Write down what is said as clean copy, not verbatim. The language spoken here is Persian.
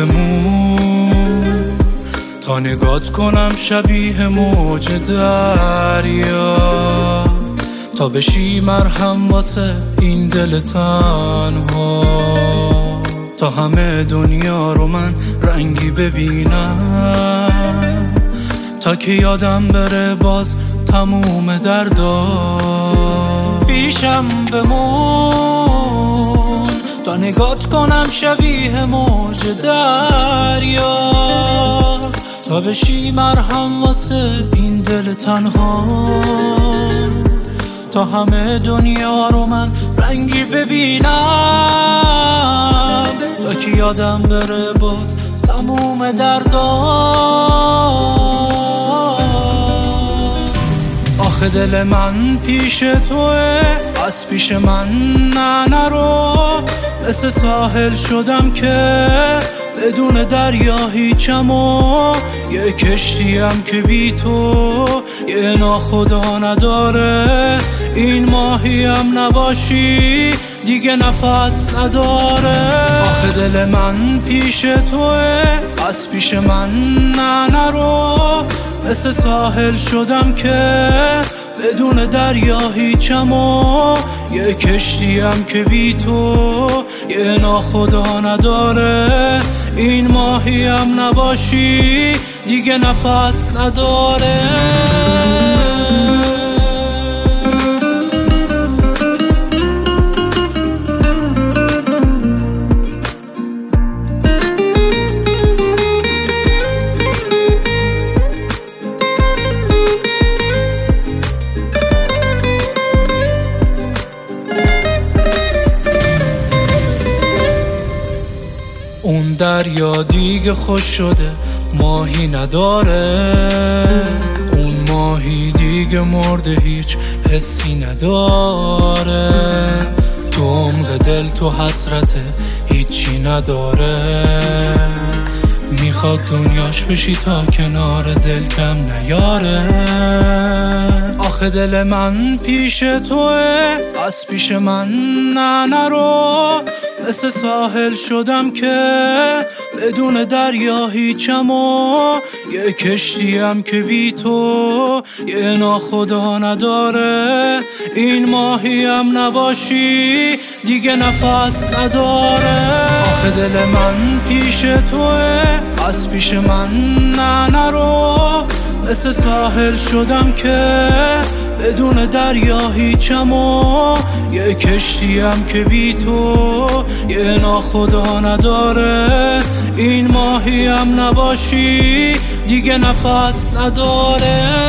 بمون تا نگات کنم شبیه موج دریا، تا بشی مرهم واسه این دل تنها، تا همه دنیا رو من رنگی ببینم، تا که یادم بره باز تموم دردا. پیشم بمون تا نگات کنم شبیه موج دریا، تا بشی مرهم واسه این دل تنها، تا همه دنیا رو من رنگی ببینم، تا که یادم بره باز تموم دردا. آخه دل من پیش توه، از پیش من نرو، مثل ساحل شدم که بدون دریا هیچم و یه کشتیم که بی تو یه ناخدا نداره. این ماهیم نباشی دیگه نفس نداره. آخه دل من پیش توه، از پیش من نرو، مثل ساحل شدم که بدون دریا هیچم و یه کشتیم که بی تو یه ناخدا نداره. این ماهیم نباشی دیگه نفس نداره. اون دریا دیگه خوش شده ماهی نداره، اون ماهی دیگه مرده هیچ حسی نداره. تو عمق دل تو حسرته هیچی نداره، میخواد دنیاش بشی تا کنار دل کم نیاره. آخه دل من پیش توه، از پیش من نرو، مثل ساحل شدم که بدون دریا هیچم و یه کشتیم که بی تو یه ناخدا نداره. این ماهیم نباشی دیگه نفس نداره. آخه دل من پیش توه، از پیش من نرو، مثل ساحل شدم که بدون دریا هیچم و یه کشتیم که بی تو یه ناخدا نداره. این ماهیم نباشی دیگه نفس نداره.